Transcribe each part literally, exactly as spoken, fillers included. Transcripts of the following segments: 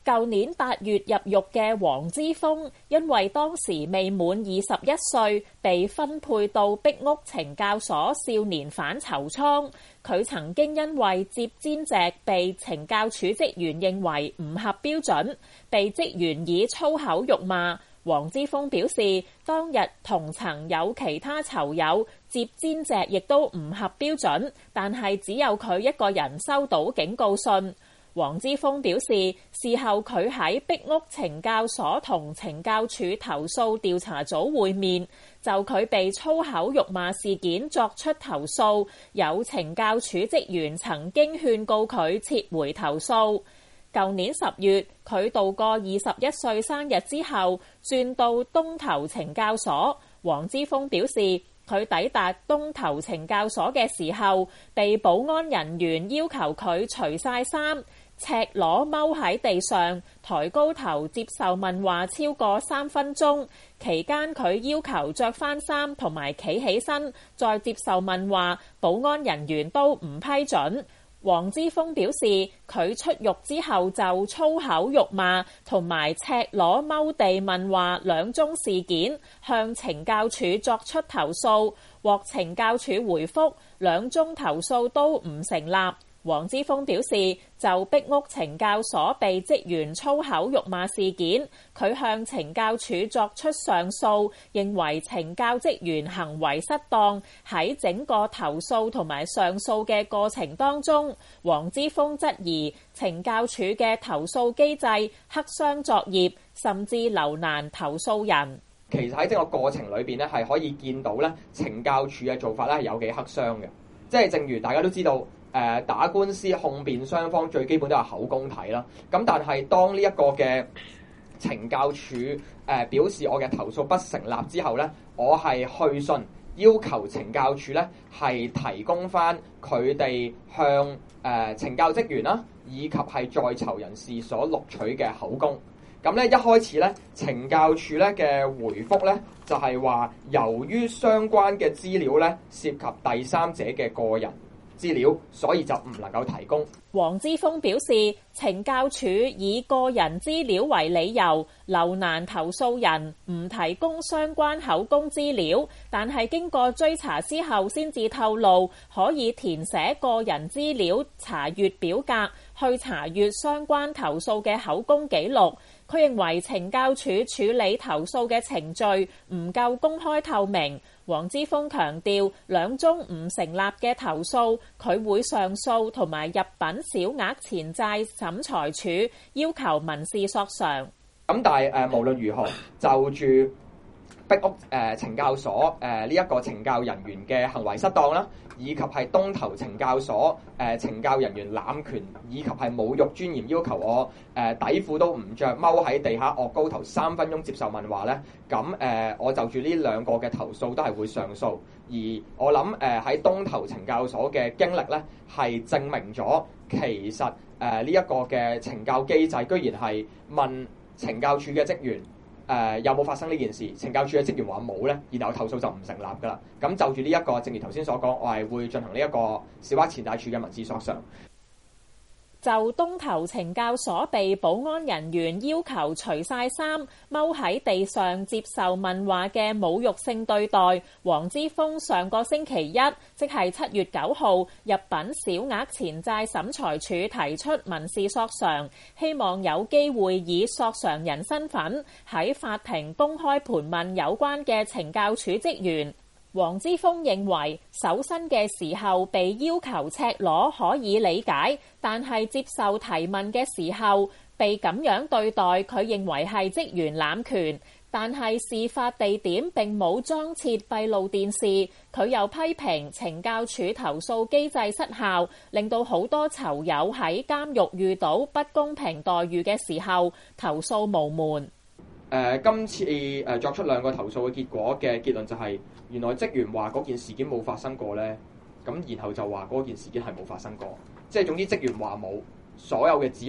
舊年八月入獄嘅黃之鋒，因為當時未滿二十一歲，被分配到壁屋懲教所少年犯囚倉。佢曾經因為接氈席被懲教處職員認為唔合標準，被職員以粗口辱罵。黃之鋒表示，當日同層有其他囚友接氈席亦都唔合標準，但係只有佢一個人收到警告信。黃之鋒表示，事後佢喺壁屋懲教所同懲教處投訴調查組會面，就佢被粗口辱罵事件作出投訴。有懲教處職員曾經勸告佢撤回投訴。舊年十月，佢度過二十一歲生日之後，轉到東頭懲教所。黃之鋒表示，佢抵達東頭懲教所嘅時候，被保安人員要求佢除晒衫，赤裸踎喺地上，抬高頭接受問話超過三分鐘。期間佢要求着返衫同埋企起身再接受問話，保安人員都唔批准。黃之鋒表示，佢出獄之後就粗口辱罵同埋赤裸踎地問話兩宗事件，向懲教處作出投訴，獲懲教處回覆兩宗投訴都唔成立。黃之鋒表示，就壁屋懲教所被職員粗口辱罵事件，佢向懲教處作出上訴，認為懲教職員行為失當。喺整個投訴同埋上訴嘅過程當中，黃之鋒質疑懲教處嘅投訴機制黑箱作業，甚至留難投訴人。 其實喺整個過程裏邊咧，係可以見到咧，懲教處嘅做法咧係有幾黑箱嘅。即係正如大家都知道。誒、呃、打官司控辯雙方最基本都係口供體啦，咁但係當呢一個嘅懲教處誒、呃、表示我嘅投訴不成立之後咧，我係去信要求懲教處咧係提供翻佢哋向誒、呃、懲教職員啦，以及係在囚人士所錄取嘅口供。咁咧一開始咧，懲教處咧嘅回覆咧就係、是、話，由於相關嘅資料咧涉及第三者嘅個人資料，所以就唔能夠提供。 黃之鋒表示，懲教處以個人資料為理由，留難投訴人唔提供相關口供資料，但係經過追查之後先至透露可以填寫個人資料查閱表格，去查閱相關投訴嘅口供記錄。佢認為懲教處處理投訴嘅程序唔夠公開透明。黃之鋒強調，兩宗唔成立嘅投訴，佢會上訴同埋入稟小額錢債審裁處要求民事索償。 咁但係誒、呃，無論如何，就住壁屋誒、呃、懲教所誒呢一個懲教人員嘅行為失當啦，以及係東頭懲教所誒、呃、懲教人員濫權，以及係侮辱尊嚴，要求我誒、呃、底褲都唔着，踎喺地下惡高頭三分鐘接受問話咧。咁誒、呃，我就住呢兩個嘅投訴都係會上訴。而我諗誒喺東頭懲教所嘅經歷咧，係證明咗其實誒呢一個嘅懲教機制，居然係問懲教處嘅職員。誒、呃、有冇發生呢件事？懲教處嘅職員話冇咧，然後投訴就唔成立㗎啦。咁就住呢一個，正如頭先所講，我係會進行呢一個小額錢債處嘅民事索償。 就東頭懲教所被保安人員要求除晒衫，踎喺地上接受問話嘅侮辱性對待，黃之鋒上個星期一，即係七月九號，入稟小額錢債審裁處提出民事索償，希望有機會以索償人身份喺法庭公開盤問有關嘅懲教處職員。黃之鋒認為搜身嘅時候被要求赤裸可以理解，但係接受提問嘅時候被咁樣對待，佢認為係職員濫權。但係事發地點並冇裝設閉路電視，佢又批評懲教處投訴機制失效，令到好多囚友喺監獄遇到不公平待遇嘅時候投訴無門。 誒、呃、今次誒、呃、作出兩個投訴嘅結果嘅結論就係、是，原來職員話嗰件事件冇發生過咧，咁然後就話嗰件事件係冇發生過，即係總之職員話冇，所有嘅指控咧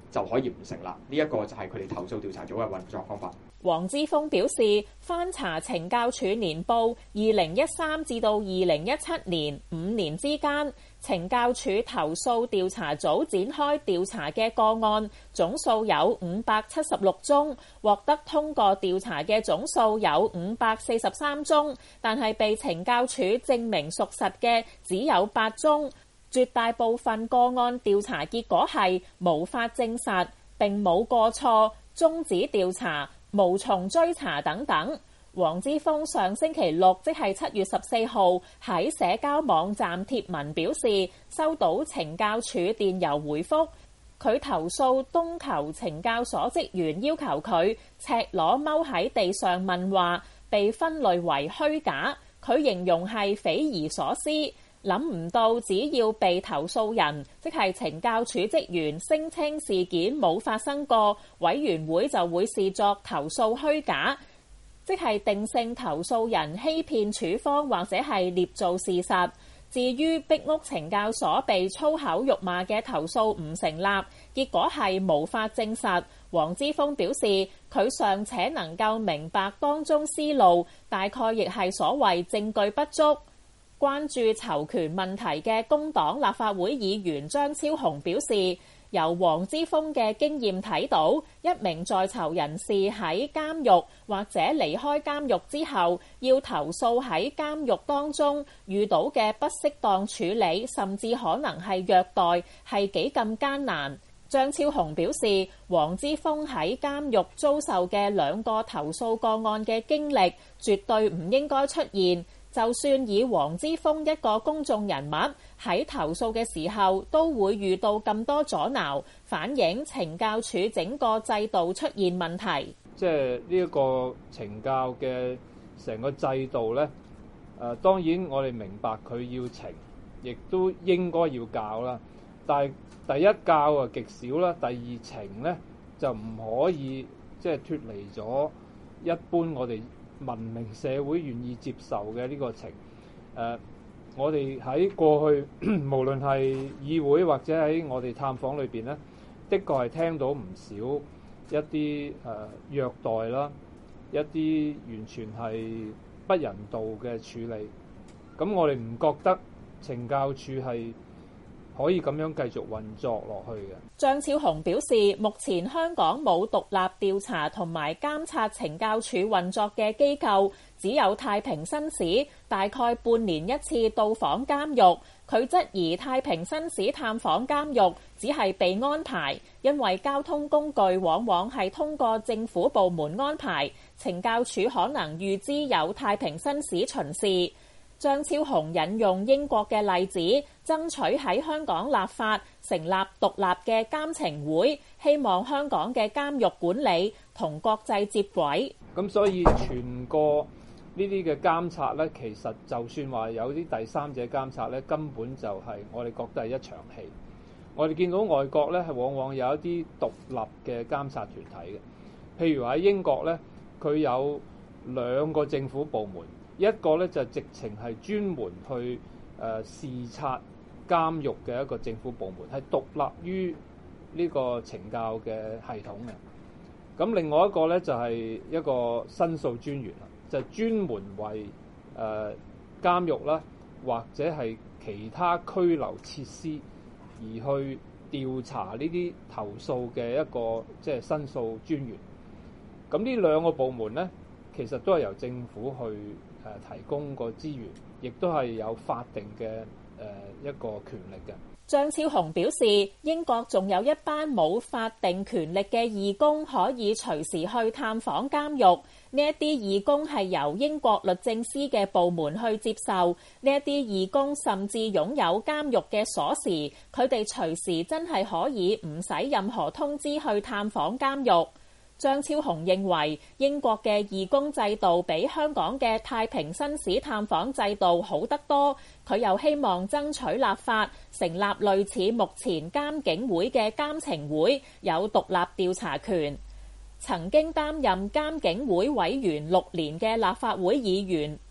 就可以唔成立。呢一個就係佢哋投訴調查組嘅運作方法。 黃之鋒表示，翻查懲教署年報，二零一三至到二零一七年五年之間，懲教署投訴調查組展開調查嘅個案總數有五百七十六宗，獲得通過調查嘅總數有五百四十三宗，但係被懲教署證明屬實嘅只有八宗。絕大部分個案調查結果係無法證實，並冇過錯，終止調查，無從追查等等。黃之鋒上星期六，即係七月十四號，喺社交網站貼文表示，收到懲教署電郵回覆，佢投訴東球懲教所職員要求佢赤裸踎喺地上問話，被分類為虛假。佢形容係匪夷所思，諗唔到只要被投訴人，即係懲教署職員聲稱事件冇發生過，委員會就會視作投訴虛假，即係定性投訴人欺騙處方或者係捏造事實。至於壁屋懲教所被粗口辱罵嘅投訴唔成立，結果係無法證實。黃之鋒表示，佢尚且能夠明白當中思路，大概亦係所謂證據不足。關注囚權問題嘅工黨立法會議員張超雄表示，由黃之鋒嘅經驗睇到，一名在囚人士喺監獄或者離開監獄之後，要投訴喺監獄當中遇到嘅不適當處理，甚至可能係虐待，係幾咁艱難。張超雄表示，黃之鋒喺監獄遭受嘅兩個投訴個案嘅經歷，絕對唔應該出現。就算以黃之鋒一個公眾人物喺投訴嘅時候都會遇到咁多阻撓，反映懲教署整個制度出現問題。 即係呢一個懲教嘅成個制度呢，誒、呃、當然我哋明白佢要懲，亦都應該要教啦。但係第一教啊極少啦，第二懲呢就唔可以即係脫離咗一般我哋文明社會願意接受嘅呢個情，誒、呃，我哋喺過去無論係議會或者喺我哋探訪裏邊咧，的確係聽到唔少一啲誒、呃、虐待啦，一啲完全係不人道嘅處理。咁我哋唔覺得懲教署係可以咁樣繼續運作落去嘅。 張超雄表示，目前香港冇獨立調查同埋監察懲教署運作嘅機構，只有太平紳士大概半年一次到訪監獄。佢質疑太平紳士探訪監獄只係被安排，因為交通工具往往係通過政府部門安排，懲教署可能預知有太平紳士巡視。張超雄引用英國嘅例子，爭取喺香港立法成立獨立嘅監懲會，希望香港嘅監獄管理同國際接軌。 咁所以全個呢啲嘅監察呢，其實就算話有啲第三者監察呢，根本就係我哋覺得係一場戲。我哋見到外國呢，係往往有一啲獨立嘅監察團體嘅，譬如喺英國呢，佢有兩個政府部門。一個咧就直情係專門去誒、呃、視察監獄嘅一個政府部門，係獨立於呢個懲教嘅系統嘅。咁另外一個咧就係、是、一個申訴專員啦，就專門為誒、呃、監獄啦或者係其他拘留設施而去調查呢啲投訴嘅一個即係申訴專員。咁呢兩個部門咧，其實都係由政府去誒提供個資源，亦都係有法定嘅誒一個權力嘅。 張超雄表示，英國仲有一班冇法定權力嘅義工可以隨時去探訪監獄。呢一啲義工係由英國律政司嘅部門去接受。呢一啲義工甚至擁有監獄嘅鎖匙，佢哋隨時真係可以唔使任何通知去探訪監獄。張超雄認為英國嘅義工制度比香港嘅太平紳士探訪制度好得多，佢又希望爭取立法成立類似目前監警會嘅監懲會，有獨立調查權。曾經擔任監警會委員六年嘅立法會議員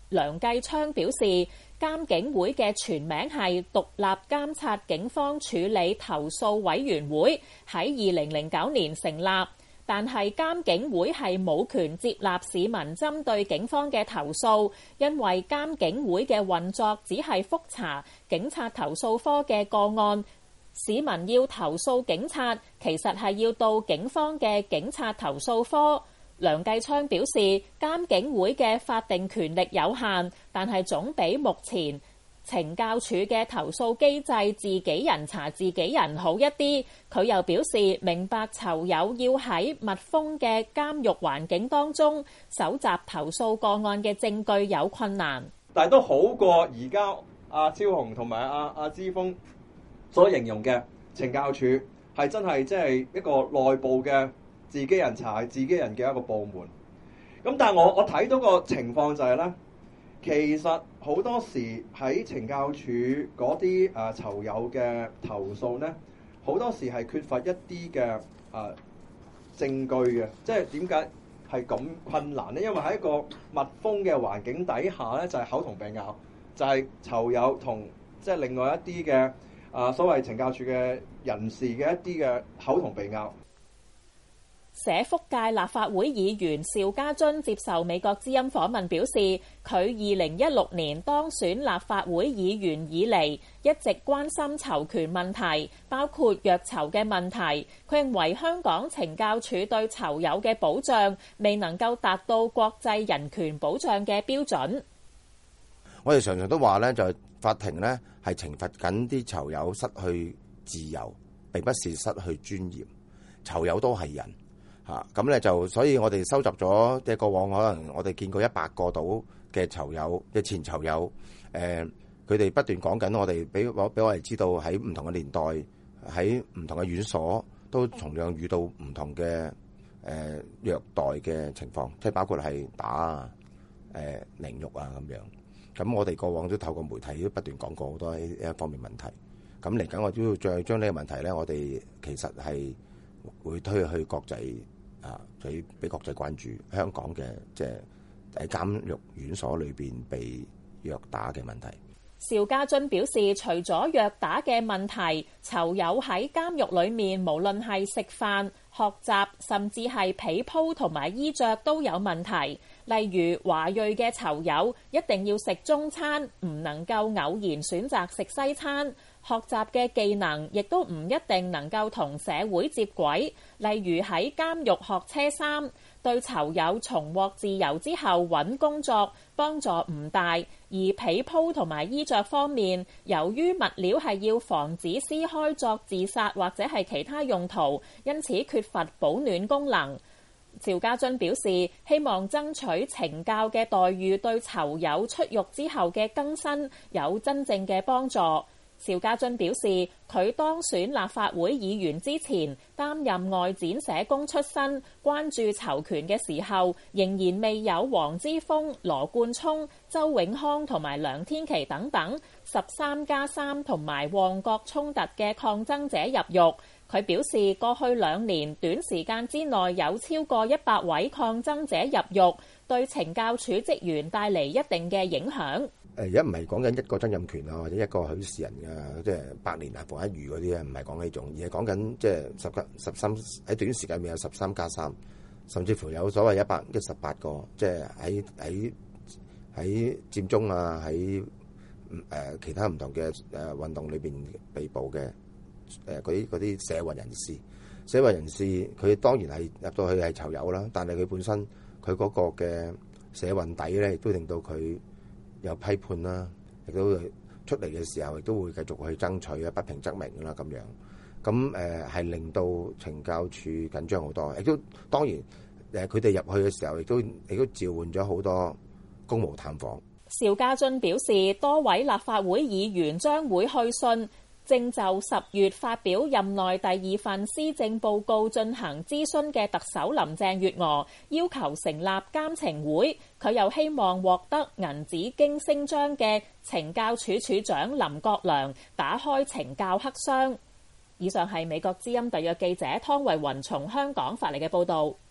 梁繼昌表示，監警會嘅全名係獨立監察警方處理投訴委員會，喺二零零九年成立，但係監警會係冇權接納市民針對警方嘅投訴，因為監警會嘅運作只係覆查警察投訴科嘅個案。市民要投訴警察，其實係要到警方嘅警察投訴科。梁繼昌表示，監警會嘅法定權力有限，但係總比目前懲教署嘅投訴機制自己人查自己人好一啲。佢又表示，明白囚友要喺密封嘅監獄環境當中搜集投訴個案嘅證據有困難， 但係都好過而家阿超雄同埋阿阿之鋒所形容嘅懲教署係真係即係一個內部嘅自己人查自己人嘅一個部門。咁但係我我睇到個情況就係咧，其實好多時喺懲教署嗰啲誒囚友嘅投訴咧，好多時係缺乏一啲嘅誒證據嘅。即係點解係咁困難咧？因為喺一個密封嘅環境底下咧，就係口同鼻拗，就係囚友同即係另外一啲嘅。啊，所謂懲教署嘅人士嘅一啲嘅口同鼻拗。 社福界立法會議員邵家臻接受美國之音訪問表示，佢二零一六年當選立法會議員以嚟，一直關心囚權問題，包括虐囚嘅問題。佢認為香港懲教署對囚友嘅保障未能夠達到國際人權保障嘅標準。 我哋常常都話咧，就係法庭咧係懲罰緊啲囚友失去自由，並不是失去尊嚴。囚友都係人嚇，咁咧就所以我哋收集咗即係過往可能我哋見過一百個到嘅囚友嘅前囚友，誒佢哋不斷講緊我哋俾我俾我哋知道喺唔同嘅年代喺唔同嘅院所都同樣遇到唔同嘅誒、呃、虐待嘅情況，即係包括係打啊、誒凌辱啊咁樣。咁我哋過往都透過媒體都不斷講過好多呢一方面問題。咁嚟緊我都要再將呢個問題咧，我哋其實係會推去國際啊，俾俾國際關注香港嘅即係喺監獄院所裏邊被虐打嘅問題。 邵家臻表示，除咗虐打嘅問題，囚友喺監獄裏面無論係食飯、學習，甚至係被鋪同埋衣着都有問題。例如華裔嘅囚友一定要食中餐，唔能夠偶然選擇食西餐。學習嘅技能亦都唔一定能夠同社會接軌。例如喺監獄學車衫，對囚友重獲自由之後揾工作幫助唔大。而被鋪同埋衣着方面，由於物料係要防止撕開作自殺或者係其他用途，因此缺乏保暖功能。邵家臻表示，希望爭取懲教嘅待遇對囚友出獄之後嘅更新有真正嘅幫助。邵家臻表示，佢當選立法會議員之前，擔任外展社工出身，關注囚權嘅時候，仍然未有黃之鋒、羅冠聰、周永康同埋梁天琦等等十三加三同埋旺角衝突嘅抗爭者入獄。佢表示，過去兩年短時間之內有超過一百位抗爭者入獄，對懲教署職員帶嚟一定嘅影響。 誒而家唔係講緊一個曾蔭權啊，或者一個許仕仁啊，即係百年難逢一遇嗰啲啊，唔係講呢種，而係講緊即係十加十三喺短時間內有十三加三，甚至乎有所謂一百一十八個，即係喺喺喺佔中啊，喺誒、呃、其他唔同嘅誒、呃、運動裏邊被捕嘅誒嗰啲嗰啲社運人士，社運人士佢當然係入到去係囚友啦，但係佢本身佢嗰個嘅社運底咧，亦都令到佢有批判啦，亦都出嚟嘅時候，亦都會繼續去爭取啊，不平則鳴啦咁樣。咁誒係令到懲教署緊張好多，亦都當然誒佢哋入去嘅時候，亦都亦都召喚咗好多公務探訪。 邵家臻表示，多位立法會議員將會去信，正就十月發表任內第二份施政報告進行諮詢嘅特首林鄭月娥，要求成立監懲會。佢又希望獲得銀紫荊星章嘅懲教署署長林國良打開懲教黑箱。以上係美國之音特約記者湯慧雲從香港發嚟嘅報導。